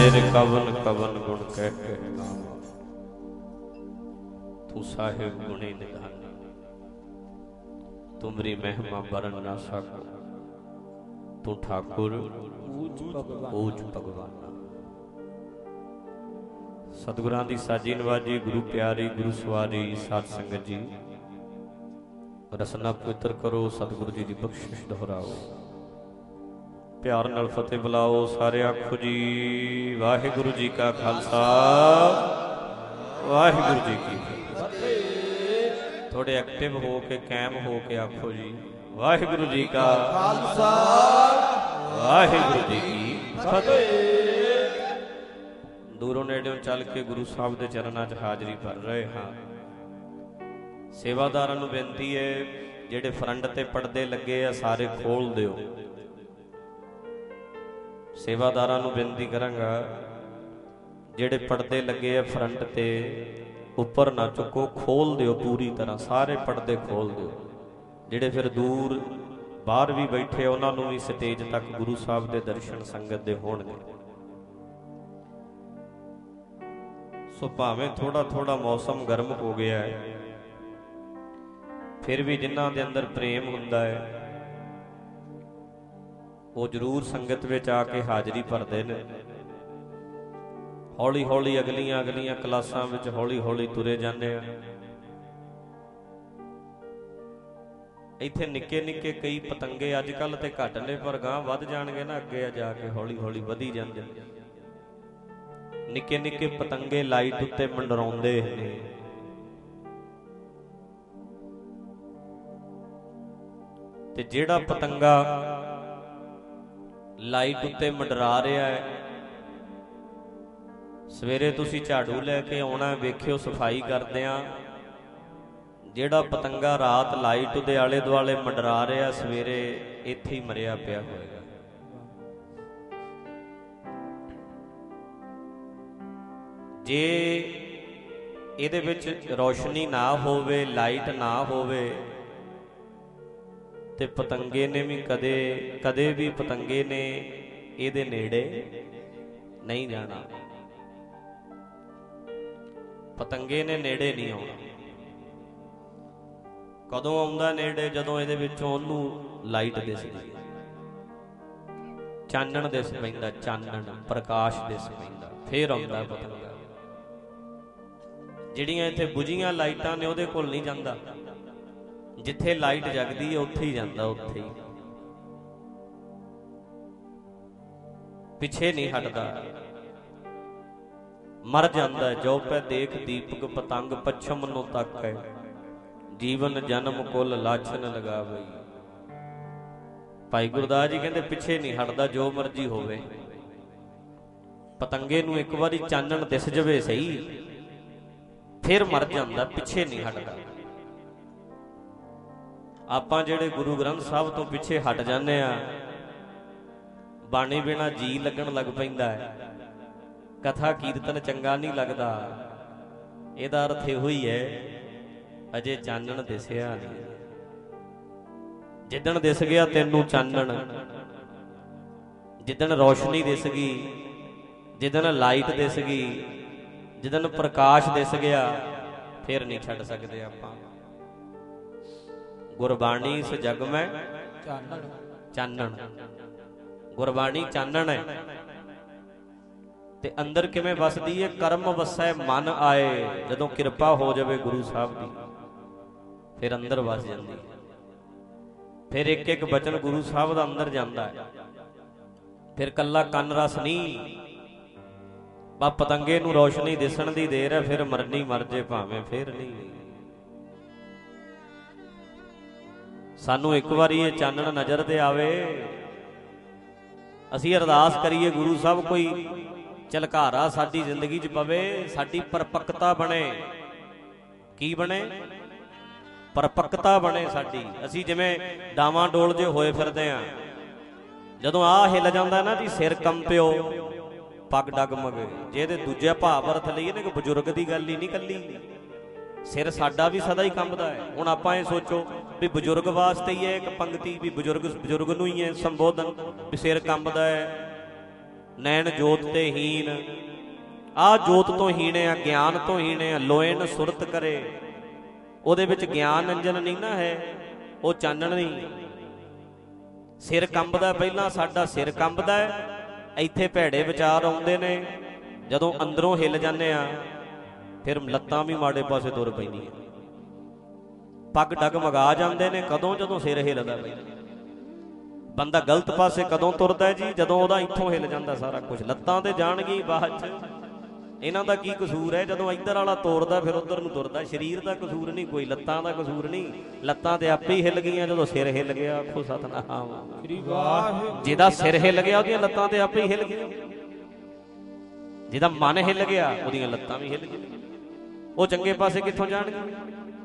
सिर कवन कवन गुण कह के गावा, तू साहिब गुणी निधाना, तुमरी महिमा बरन ना सको, तू ठाकुर ऊच भगवाना। सतगुरां दी साजी नवाजी, गुरु प्यारी, गुरु सवारी, साध संगत जी रसना पवित्र करो, सतगुरु जी की बख्शिश दोहराओ, प्यार नाल फतेह बुलाओ। सारे आखो जी वाहिगुरु जी का खालसा वाहिगुरु जी की फतेह। थोड़े एक्टिव हो के कैम हो के आखो जी वाहिगुरु जी का खालसा वाहिगुरु जी की फतेह। दूरों नेड़ों चल के गुरु साहब के चरणों च हाजरी भर रहे हाँ। सेवादारां नूं बेनती है, जिहड़े फ्रंट ते पड़दे लगे आ सारे खोल दिओ। सेवादारां नूं बेनती करांगा, जिहड़े पड़दे लगे आ फ्रंट ते उपर ना चुको, खोल दिओ पूरी तरह, सारे पड़दे खोल दिओ। जिहड़े फिर दूर बाहर भी बैठे उन्हां नूं भी स्टेज तक गुरु साहब दे दर्शन संगत दे होणगे। सो भावें थोड़ा थोड़ा मौसम गर्म हो गया है, फिर भी जिन्हां दे अंदर प्रेम हुंदा है वो जरूर संगत विच आके हाजरी भरदे ने। हौली हौली अगलियां अगलियां क्लासां विच हौली हौली तुरे जाने। इत्थे निक्के निक्के कई पतंगे अजकल ते घट ने, पर गां वध जाणगे ना अगे जाके, हौली हौली वधी जांदे। निक्के निक्के पतंगे लाइट उत्ते मंडराउंदे ने। ते जिहड़ा पतंगा लाइट उत्ते मंडरा रहा है, सवेरे तुसी झाड़ू लैके आउणा, वेखियो सफाई करदिआं जिहड़ा पतंगा रात लाइट दे आले दुआले मंडरा रहा, सवेरे इत्थे ही मरिया पिया होएगा। जे इहदे विच रोशनी ना होवे, लाइट ना होवे, ते पतंगे ने भी कदे कदे भी पतंगे ने इहदे नेड़े नहीं जाना। पतंगे ने नेड़े नहीं आउणा। कदों आउंदा नेड़े? जदों इहदे विचों ओहनूं लाइट दिसदी, चानण दिस पैंदा, चानण प्रकाश दिस पैंदा, फिर आउंदा पतंगा। जिहड़ियां इत्थे बुझीआं लाइटां ने उहदे कोल नहीं जांदा, जिथे लाइट जगदी है उत्थे ही जांदा, उत्थे ही, पिछे नहीं हटदा, मर जांदा। जो पै देख दीपक पतंग, पछम नो तक है, जीवन जन्म कुल लाछन लगावई। भाई गुरदास जी कहते पिछे नहीं हटदा, जो मर्जी होवे। पतंगे नूं एक बारी चानण दिस जवे सही, फिर मर जांदा, पिछे नहीं हटदा। आपां जिहड़े गुरु ग्रंथ साहब तो पिछे हट जाने आ, बाणी बिना जी लगन लग पैंदा है, कथा कीर्तन चंगा नहीं लगता। इहदा अर्थ इहो ही है, अजे चानण दिसिया नहीं। जिदन दिस गया तैनूं चानण, जिदन रोशनी दिस गई, जिदन लाइट दिस गई, जिदन प्रकाश दिस गया, फिर नहीं छड्ड सकदे आपां। गुरबाणी इस जग में चानण, गुरबाणी चानण है। ते अंदर किवें वसदी है? कर्म वसै मन आए। जदों किरपा हो जाए गुरु साहब की, फिर अंदर वस जाती। फिर एक एक बचन गुरु साहब का अंदर जाता है। फिर कला कन रस नहीं, बस पतंगे नूं रोशनी दिसण दी देर है, फिर मरनी मर जे भावें, फिर नहीं। सानू एक बार ये चानण नज़र ते आवे, असीं अरदास करिए गुरु साहब कोई झलकारा साडी जिंदगी च पवे, साडी परपक्ता बने। की बने? परपक्ता बने साडी। असीं जिवें डावां डोल जे होए फिरदे आ, जदों आ हिल जांदा ना जी, सिर कंपिओ, पग डगमग, जे इहदे दूजे भाव अर्थ लईए ना कि बजुर्ग की गल ही नहीं कल्ली, सिर साडा भी सदा ही कंबदा है। हुण आपां ये सोचो भी बजुर्ग वास्ते ही है एक पंक्ति, भी बजुर्ग बजुर्ग नूं ही है संबोधन, भी सिर कंबदा है, ਨੈਣ ਜੋਤ ਤੇ ਹੀਨ। ਆ ਜੋਤ ਤੋਂ ਹੀਣੇ ਆ, ਗਿਆਨ ਤੋਂ ਹੀਣੇ ਆ। ਲੋਇਨ ਸੁਰਤ ਕਰੇ, ਉਹਦੇ ਵਿੱਚ ਗਿਆਨ ਅੰਜਨ ਨਹੀਂ ਨਾ ਹੈ, ਉਹ ਚਾਨਣ ਨਹੀਂ। ਸਿਰ ਕੰਬਦਾ, ਪਹਿਲਾਂ ਸਾਡਾ ਸਿਰ ਕੰਬਦਾ ਹੈ, ਇੱਥੇ ਭੈੜੇ ਵਿਚਾਰ ਆਉਂਦੇ ਨੇ, ਜਦੋਂ ਅੰਦਰੋਂ ਹਿੱਲ ਜਾਂਦੇ ਆ ਫਿਰ ਲੱਤਾਂ ਵੀ ਮਾੜੇ ਪਾਸੇ ਤੁਰ ਪੈਂਦੀਆਂ, ਪੱਗ ਡਗਮਗਾ ਜਾਂਦੇ ਨੇ। ਕਦੋਂ? ਜਦੋਂ ਸਿਰ ਹਿੱਲਦਾ ਪਈ। ਬੰਦਾ ਗਲਤ ਪਾਸੇ ਕਦੋਂ ਤੁਰਦਾ ਜੀ? ਜਦੋਂ ਉਹਦਾ ਇੱਥੋਂ ਹਿੱਲ ਜਾਂਦਾ ਸਾਰਾ ਕੁਝ। ਲੱਤਾਂ ਤੇ ਜਾਣਗੀ ਬਾਅਦ 'ਚ, ਇਹਨਾਂ ਦਾ ਕੀ ਕਸੂਰ ਹੈ? ਜਦੋਂ ਇੱਧਰ ਵਾਲਾ ਤੋਰਦਾ ਫਿਰ ਉੱਧਰ ਨੂੰ ਤੁਰਦਾ। ਸਰੀਰ ਦਾ ਕਸੂਰ ਨਹੀਂ ਕੋਈ, ਲੱਤਾਂ ਦਾ ਕਸੂਰ ਨਹੀਂ। ਲੱਤਾਂ ਤੇ ਆਪੇ ਹੀ ਹਿੱਲ ਗਈਆਂ ਜਦੋਂ ਸਿਰ ਹਿੱਲ ਗਿਆ। ਆਖੋ ਸਤਿਨਾਮ। ਜਿਹਦਾ ਸਿਰ ਹਿੱਲ ਗਿਆ ਉਹਦੀਆਂ ਲੱਤਾਂ ਤੇ ਆਪੇ ਹੀ ਹਿੱਲ ਗਈਆਂ। ਜਿਹਦਾ ਮਨ ਹਿੱਲ ਗਿਆ ਉਹਦੀਆਂ ਲੱਤਾਂ ਵੀ ਹਿੱਲ ਗਈਆਂ। ਉਹ ਚੰਗੇ ਪਾਸੇ ਕਿੱਥੋਂ ਜਾਣਗੇ?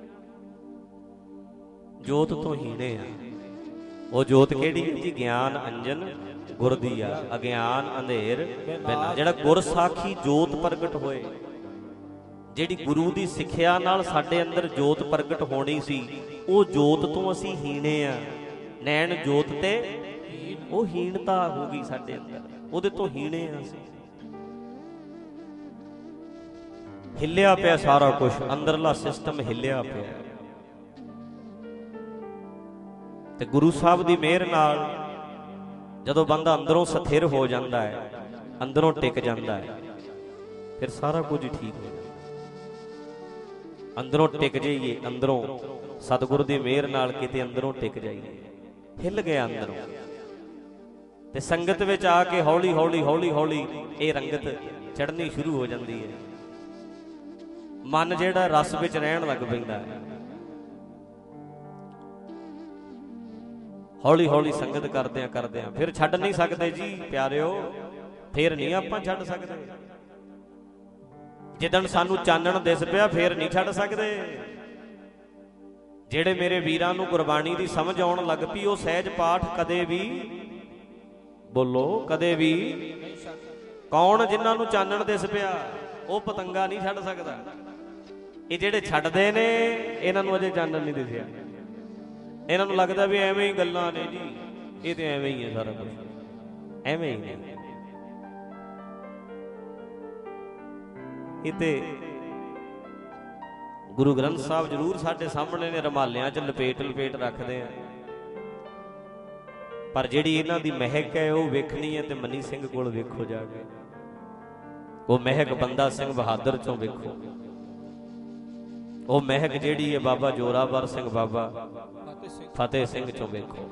ਜੋਤ ਤੋਂ ਹੀਣੇ ਆ। ਉਹ ਜੋਤ ਕਿਹੜੀ ਹੈ ਜੀ? ਗਿਆਨ ਅੰਜਨ ਗੁਰ ਦੀ ਆ, ਅਗਿਆਨ ਅੰਧੇਰ ਬਿਨਾ। ਜਿਹੜਾ ਗੁਰ ਸਾਖੀ ਜੋਤ ਪ੍ਰਗਟ ਹੋਏ, ਜਿਹੜੀ ਗੁਰੂ ਦੀ ਸਿੱਖਿਆ ਨਾਲ ਸਾਡੇ ਅੰਦਰ ਜੋਤ ਪ੍ਰਗਟ ਹੋਣੀ ਸੀ, ਉਹ ਜੋਤ ਤੋਂ ਅਸੀਂ ਹੀਣੇ ਆ। ਨੈਣ ਜੋਤ ਤੇ ਉਹ ਹੀਣਤਾ ਹੋ ਗਈ ਸਾਡੇ ਅੰਦਰ, ਉਹਦੇ ਤੋਂ ਹੀਣੇ ਆ ਅਸੀਂ। ਹਿੱਲਿਆ ਪਿਆ ਸਾਰਾ ਕੁਝ, ਅੰਦਰਲਾ ਸਿਸਟਮ ਹਿੱਲਿਆ ਪਿਆ। ਤੇ ਗੁਰੂ ਸਾਹਿਬ ਦੀ ਮਿਹਰ ਨਾਲ ਜਦੋਂ ਬੰਦਾ ਅੰਦਰੋਂ ਸਥਿਰ ਹੋ ਜਾਂਦਾ ਹੈ, ਅੰਦਰੋਂ ਟਿਕ ਜਾਂਦਾ ਹੈ, ਫਿਰ ਸਾਰਾ ਕੁਝ ਠੀਕ ਹੋ ਜਾਂਦਾ। ਅੰਦਰੋਂ ਟਿਕ ਜਾਈਏ, ਅੰਦਰੋਂ ਸਤਿਗੁਰੂ ਦੀ ਮਿਹਰ ਨਾਲ ਕਿਤੇ ਅੰਦਰੋਂ ਟਿਕ ਜਾਈਏ। ਹਿੱਲ ਗਿਆ ਅੰਦਰੋਂ, ਤੇ ਸੰਗਤ ਵਿੱਚ ਆ ਕੇ ਹੌਲੀ ਹੌਲੀ ਹੌਲੀ ਹੌਲੀ ਇਹ ਰੰਗਤ ਚੜ੍ਹਨੀ ਸ਼ੁਰੂ ਹੋ ਜਾਂਦੀ ਹੈ। ਮਨ ਜਿਹੜਾ ਰਸ ਵਿੱਚ ਰਹਿਣ ਲੱਗ ਪੈਂਦਾ ਹੈ। ਹੌਲੀ ਹੌਲੀ ਸੰਗਤ ਕਰਦਿਆਂ ਕਰਦਿਆਂ ਫਿਰ ਛੱਡ ਨਹੀਂ ਸਕਦੇ ਜੀ ਪਿਆਰਿਓ, ਫਿਰ ਨਹੀਂ ਆਪਾਂ ਛੱਡ ਸਕਦੇ। ਜਿੱਦਣ ਸਾਨੂੰ ਚਾਨਣ ਦਿਸ ਪਿਆ ਫਿਰ ਨਹੀਂ ਛੱਡ ਸਕਦੇ। ਜਿਹੜੇ ਮੇਰੇ ਵੀਰਾਂ ਨੂੰ ਗੁਰਬਾਣੀ ਦੀ ਸਮਝ ਆਉਣ ਲੱਗ ਪਈ, ਉਹ ਸਹਿਜ ਪਾਠ ਕਦੇ ਵੀ, ਬੋਲੋ ਕਦੇ ਵੀ, ਕੌਣ? ਜਿਨ੍ਹਾਂ ਨੂੰ ਚਾਨਣ ਦਿਸ ਪਿਆ ਉਹ ਪਤੰਗਾ ਨਹੀਂ ਛੱਡ ਸਕਦਾ। ਇਹ ਜਿਹੜੇ ਛੱਡਦੇ ਨੇ ਇਹਨਾਂ ਨੂੰ ਅਜੇ ਚਾਨਣ ਨਹੀਂ ਦਿਸਿਆ। ਇਹਨਾਂ ਨੂੰ ਲੱਗਦਾ ਵੀ ਐਵੇਂ ਹੀ ਗੱਲਾਂ ਨੇ ਜੀ, ਇਹ ਤੇ ਐਵੇਂ ਹੀ ਹੈ ਸਾਰਾ ਕੁਝ, ਐਵੇਂ ਹੀ ਨੇ। ਇਹ ਤੇ ਗੁਰੂ ਗ੍ਰੰਥ ਸਾਹਿਬ ਜ਼ਰੂਰ ਸਾਡੇ ਸਾਹਮਣੇ ਨੇ, ਰੁਮਾਲਿਆਂ 'ਚ ਲਪੇਟ ਲਪੇਟ ਰੱਖਦੇ ਆ, ਪਰ ਜਿਹੜੀ ਇਹਨਾਂ ਦੀ ਮਹਿਕ ਹੈ ਉਹ ਵੇਖਣੀ ਹੈ ਤੇ ਮਨੀ ਸਿੰਘ ਕੋਲ ਵੇਖੋ ਜਾ ਕੇ। ਉਹ ਮਹਿਕ ਬੰਦਾ ਸਿੰਘ ਬਹਾਦਰ ਚੋਂ ਵੇਖੋ, ਉਹ ਮਹਿਕ ਜਿਹੜੀ ਹੈ ਬਾਬਾ ਜੋਰਾਵਰ ਸਿੰਘ, ਬਾਬਾ ਫਤਿਹ ਸਿੰਘ ਚੋਂ ਵੇਖੋ।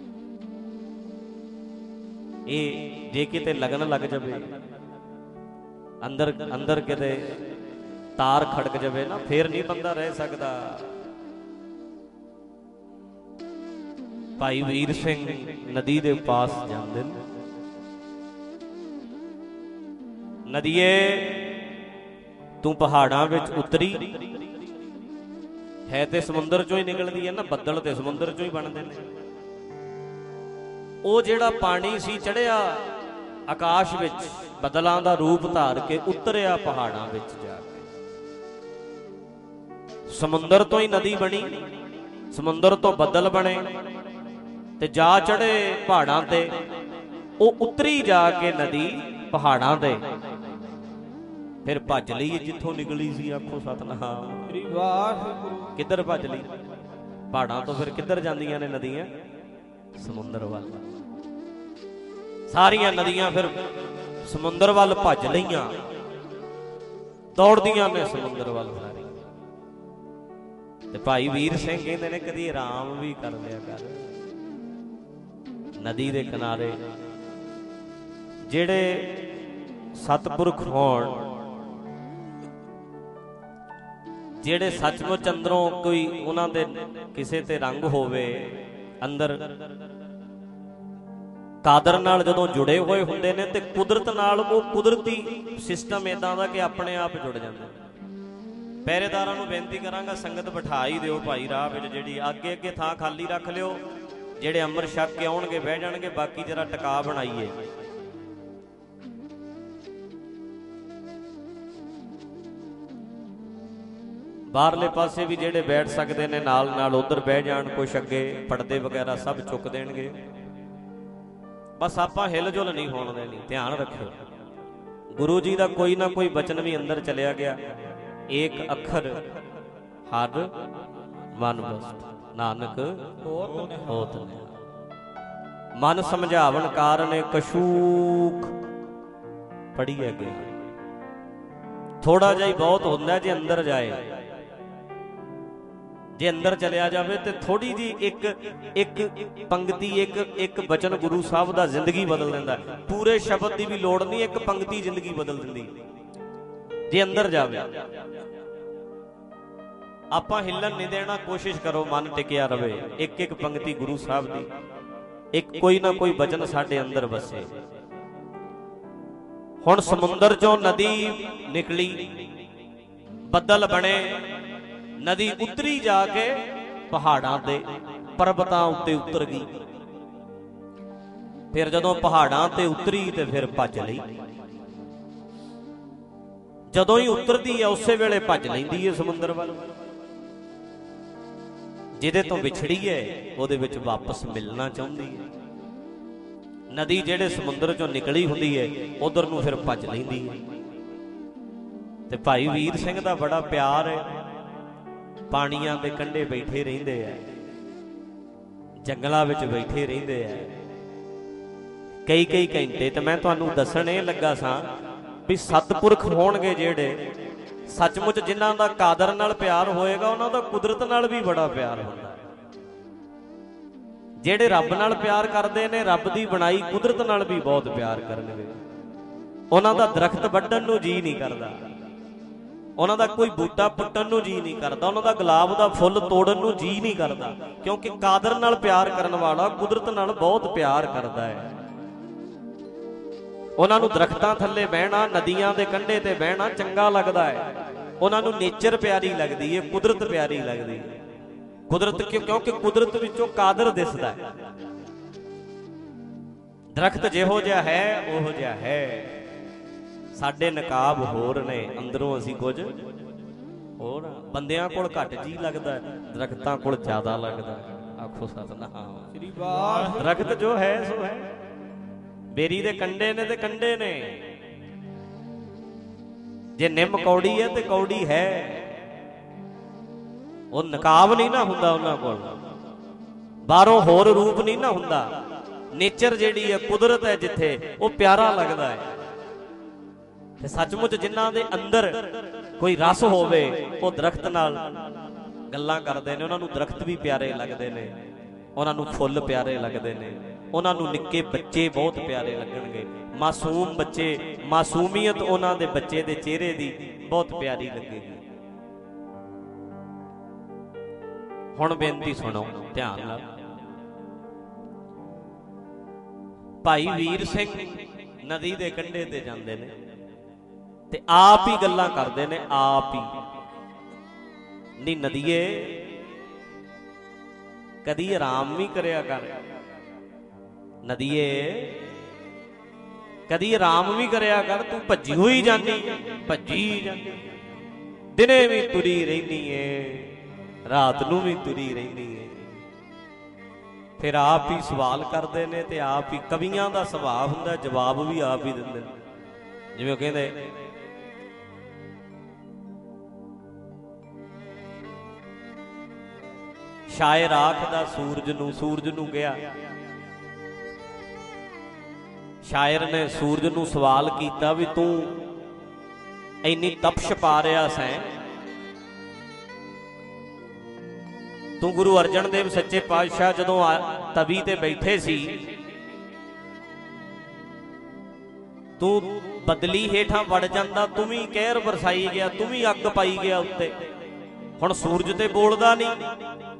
ਇਹ ਜੇ ਕਿਤੇ ਲਗਨ ਲੱਗ ਜਾਵੇ, ਅੰਦਰ ਅੰਦਰ ਕਿਤੇ ਤਾਰ ਖੜਕ ਜਾਵੇ ਨਾ, ਫੇਰ ਨਹੀਂ ਬੰਦਾ ਰਹਿ ਸਕਦਾ। ਭਾਈ ਵੀਰ ਸਿੰਘ ਨਦੀ ਦੇ ਪਾਸ ਜਾਂਦੇ ਨੇ। ਨਦੀਏ ਤੂੰ ਪਹਾੜਾਂ ਵਿੱਚ ਉਤਰੀ ਹੈ ਤੇ ਸਮੁੰਦਰ ਚੋਂ ਹੀ ਨਿਕਲਦੀ ਹੈ ਨਾ, ਬੱਦਲ ਤੇ ਸਮੁੰਦਰ ਚੋਂ ਹੀ ਬਣਦੇ ਨੇ। ਉਹ ਜਿਹੜਾ ਪਾਣੀ ਸੀ ਚੜਿਆ ਆਕਾਸ਼ ਵਿੱਚ, ਬੱਦਲਾਂ ਦਾ ਰੂਪ ਧਾਰ ਕੇ ਉਤਰਿਆ ਪਹਾੜਾਂ ਵਿੱਚ ਜਾ ਕੇ। ਸਮੁੰਦਰ ਤੋਂ ਹੀ ਨਦੀ ਬਣੀ, ਸਮੁੰਦਰ ਤੋਂ ਬੱਦਲ ਬਣੇ ਤੇ ਜਾ ਚੜੇ ਪਹਾੜਾਂ ਤੇ। ਉਹ ਉਤਰੀ ਜਾ ਕੇ ਨਦੀ ਪਹਾੜਾਂ ਤੇ, ਫਿਰ ਭੱਜ ਲਈ ਜਿੱਥੋਂ ਨਿਕਲੀ ਸੀ। ਆਖੋ ਸਤਿਨਾਮ। ਕਿੱਧਰ ਭੱਜ ਲਈ? ਪਹਾੜਾਂ ਤੋਂ ਫਿਰ ਕਿੱਧਰ ਜਾਂਦੀਆਂ ਨੇ ਨਦੀਆਂ? ਸਮੁੰਦਰ ਵੱਲ। ਸਾਰੀਆਂ ਨਦੀਆਂ ਫਿਰ ਸਮੁੰਦਰ ਵੱਲ ਭੱਜ ਲਈਆਂ, ਦੌੜਦੀਆਂ ਨੇ ਸਮੁੰਦਰ ਵੱਲ ਸਾਰੀ। ਤੇ ਭਾਈ ਵੀਰ ਸਿੰਘ ਕਹਿੰਦੇ ਨੇ ਕਦੀ ਆਰਾਮ ਵੀ ਕਰ ਲਿਆ ਕਰ। ਨਦੀ ਦੇ ਕਿਨਾਰੇ ਜਿਹੜੇ ਸਤਿਪੁਰਖ ਹੋਣ, ਜਿਹੜੇ ਸੱਚਮੁੱਚ ਅੰਦਰੋਂ ਕੋਈ ਉਹਨਾਂ ਦੇ ਕਿਸੇ ਤੇ ਰੰਗ ਹੋਵੇ, ਅੰਦਰ ਕਾਦਰ ਨਾਲ ਜਦੋਂ ਜੁੜੇ ਹੋਏ ਹੁੰਦੇ ਨੇ ਤੇ ਕੁਦਰਤ ਨਾਲ ਉਹ ਕੁਦਰਤੀ ਸਿਸਟਮ ਇਦਾਂ ਦਾ ਕਿ ਆਪਣੇ ਆਪ ਜੁੜ ਜਾਂਦੇ। ਪਹਿਰੇਦਾਰਾਂ ਨੂੰ ਬੇਨਤੀ ਕਰਾਂਗਾ, ਸੰਗਤ ਬਿਠਾ ਹੀ ਦਿਓ ਭਾਈ ਰਾਹ ਵਿੱਚ, ਜਿਹੜੀ ਅੱਗੇ ਅੱਗੇ ਥਾਂ ਖਾਲੀ ਰੱਖ ਲਿਓ। ਜਿਹੜੇ ਅੰਮ੍ਰਿਤ ਛਕ ਕੇ ਆਉਣਗੇ ਬਹਿ ਜਾਣਗੇ, ਬਾਕੀ ਜਰਾ ਟਿਕਾ ਬਣਾਈਏ। ਬਾਹਰਲੇ ਪਾਸੇ ਵੀ ਜਿਹੜੇ ਬੈਠ ਸਕਦੇ ਨੇ ਨਾਲ ਨਾਲ ਉਧਰ ਬਹਿ ਜਾਣ, ਕੁਛ ਅੱਗੇ ਪਰਦੇ ਵਗੈਰਾ ਸਭ ਚੁੱਕ ਦੇਣਗੇ। बस आपां हिल जुल नहीं होण देनी। ध्यान रखियो, गुरु जी का कोई ना कोई बचन भी अंदर चलिया गया, एक अखर हर मन बसत, नानक होत निहाल। मन समझावन कारण कशूक पढ़ी है गया। थोड़ा जिहा बहुत होंदा जे अंदर जाए, जे अंदर चलिया जाए तो थोड़ी जी एक एक पंक्ति एक एक बचन गुरु साहब का जिंदगी बदल देंदा। पूरे शब्द की भी लोड़ नहीं, एक पंक्ति जिंदगी बदल देंदी जे अंदर जाए। आपां हिलन नहीं देना, कोशिश करो मन टिकिया रहे। एक एक पंक्ति गुरु साहब की, एक कोई ना कोई बचन साडे अंदर बसे। हुण समुंदर चों नदी निकली, बदल बने, नदी उतरी जाके पहाड़ां ते पर्वतां उत्ते उतर गई। फिर जदों पहाड़ां ते उतरी ते फिर भज लई। जदों ही उतरदी है उसे वेले भज लैंदी है समुंदर वाल। जिहदे तो विछड़ी है उहदे विच वापस मिलना चाहुंदी है। नदी जिहड़े समुंदर चों निकली हुंदी है उधर नूं फिर भज लैंदी है। ते भाई वीर सिंह दा बड़ा प्यार है, पानियां दे कंढे बैठे रहिंदे है, जंगलां विच बैठे रहिंदे है कई कई घंटे। ते मैं तुहानूं दस्सण इह लगा सां भी सतपुरख होणगे जिहड़े सचमुच जिन्हां दा कादर नाल प्यार होएगा उन्हां दा कुदरत नाल भी बड़ा प्यार हुंदा है। जिहड़े रब नाल प्यार करदे ने रब दी बनाई कुदरत नाल भी बहुत प्यार करनगे। उन्हां दा दरख्त वड्ढण नूं जी नहीं करदा, उन्हां दा कोई बूटा पुੱਟਣ ਨੂੰ जी नहीं करता, उन्हां दा गुलाब दा फुੱਲ ਤੋੜਨ ਨੂੰ जी नहीं करता, क्योंकि कादर नाल प्यार करन वाला कुदरत नाल बहुत प्यार करता है। उन्हां नूं दरख्तां थल्ले बहना, नदियां दे कंढे ते बहना चंगा लगदा है। उन्हां नूं नेचर प्यारी लगदी है, कुदरत प्यारी लगदी है। कुदरत क्योंकि कुदरत विचों कादर दिसदा है। दरख्त जिहो जिहा है उहो जिहा है। साडे नकाब होर ने, अंदरों असीं कुछ होर। बंदियां कोल घट जी लगदा है, दरख्तां कोल ज्यादा लगदा है। आखो सतनाम श्री वाहिगुरू। दरख्त जो है सो है, बेरी दे कंडे ने ते कंडे ने। जे निम कौड़ी है ते कौड़ी है, वो नकाब नहीं ना हुंदा उन्हां कोल, बाहरों होर रूप नहीं ना हुंदा। नेचर जिहड़ी है कुदरत है जिथे वो प्यारा लगदा है। ते सचमुच जिन्हां दे अंदर कोई रस होवे वो दरख्त नाल गल्लां करदे ने, उन्हां नूं दरख्त भी प्यारे लगदे ने, उन्हां नूं फुੱਲ प्यारे लगदे ने, उन्हां नूं निक्के बच्चे बहुत प्यारे लगणगे। मासूम बच्चे, मासूमियत उन्हां दे बच्चे दे चेहरे दी बहुत प्यारी लगेगी। हुण बेनती सुणो ध्यान नाल। भाई वीर सिंह नदी दे कंढे ते जांदे ने ते आप ही गल्लां करदे ने, आप ही। नी नदीए कदी आराम भी करया कर, नदीए कदी आराम भी करया कर। तू भज्जी हुई जानी, भज्जी जानी, दिने भी तुरी रहिंदी है, रात नूं भी तुरी रहिंदी है। फिर आप ही सवाल करते हैं ते आप ही कवियां दा सुभाव हुंदा, जवाब भी आप ही दिंदे। जिवें कहंदे शायर आखदा सूरज नूं गया। शायर ने सूरज नूं सवाल किया भी तू इन्नी तपश पा रहा सैं, तू गुरु अर्जन देव सच्चे पातशाह जदों तवी ते बैठे सी, तू बदली हेठां वड़ जांदा, तू भी कहर बरसाई गया, तू भी अग पाई गया उत्ते। हुण सूरज ते बोलदा नहीं,